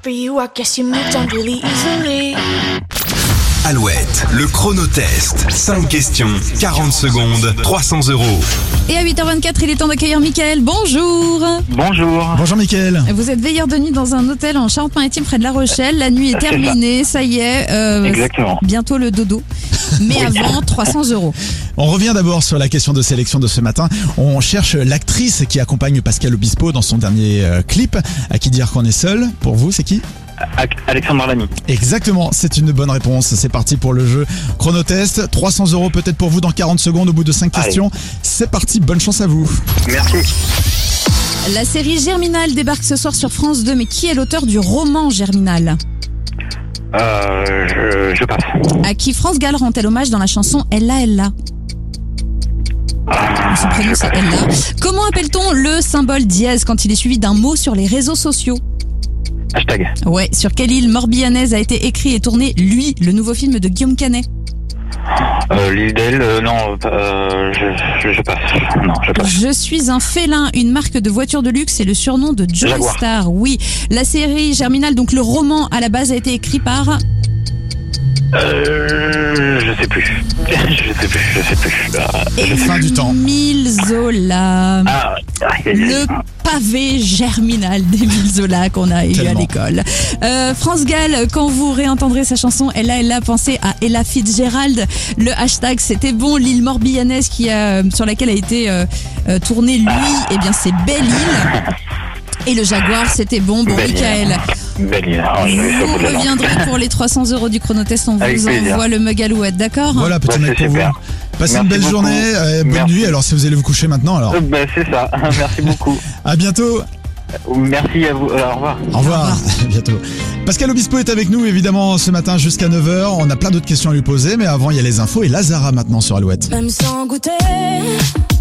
for you, I guess you moved on really easily. Alouette, le chronotest. 5 questions, 40 secondes, 300 €. Et à 8h24, il est temps d'accueillir Mickaël. Bonjour. Bonjour. Bonjour Mickaël. Vous êtes veilleur de nuit dans un hôtel en Charente-Maritime près de La Rochelle. La nuit est terminée, ça y est. Exactement. Bientôt le dodo. Mais avant, 300 €. On revient d'abord sur la question de sélection de ce matin. On cherche l'actrice qui accompagne Pascal Obispo dans son dernier clip. À qui dire qu'on est seul? Pour vous, c'est qui? Alexandre Lamy. Exactement, c'est une bonne réponse. C'est parti pour le jeu chronotest. 300 € peut-être pour vous dans 40 secondes au bout de 5 questions. C'est parti, bonne chance à vous. Merci. La série Germinal débarque ce soir sur France 2. Mais qui est l'auteur du roman Germinal? Je passe. À qui France Gall rend-elle hommage dans la chanson Ella Ella? Son prénom c'est Ella. Comment appelle-t-on le symbole dièse quand il est suivi d'un mot sur les réseaux sociaux? Hashtag. Ouais, sur quelle île morbihanaise a été écrit et tourné Lui, le nouveau film de Guillaume Canet? L'île d'Elle, non, je passe. Non, je passe. Je suis un félin, une marque de voiture de luxe et le surnom de Joe Jaguar. Star. Oui, la série Germinal, donc le roman à la base a été écrit par... Je sais plus. Fin du temps. Émile Zola. Le pavé germinal d'Émile Zola qu'on a eu à Tellement. l'école. France Gall, quand vous réentendrez sa chanson Ella, pensez à Ella Fitzgerald. Le hashtag c'était bon, l'île morbihanaise sur laquelle a été tourné Lui, eh bien c'est Belle Île. Et le Jaguar, c'était bon, Belle Île. Mickaël. Belle île. Vous reviendrez pour les 300 € du chronotest, on Avec vous plaisir. envoie le mug Alouette, d'accord? Voilà, petit Ouais, mec c'est pour vous. super. Passez Merci une belle beaucoup. journée, bonne Merci. nuit. Alors si vous allez vous coucher maintenant, alors C'est ça. Merci beaucoup. à bientôt. Merci à vous. Au revoir. Au revoir. À bientôt. Pascal Obispo est avec nous évidemment ce matin jusqu'à 9h. On a plein d'autres questions à lui poser, mais avant il y a les infos et Lazara maintenant sur Alouette. Même sans goûter.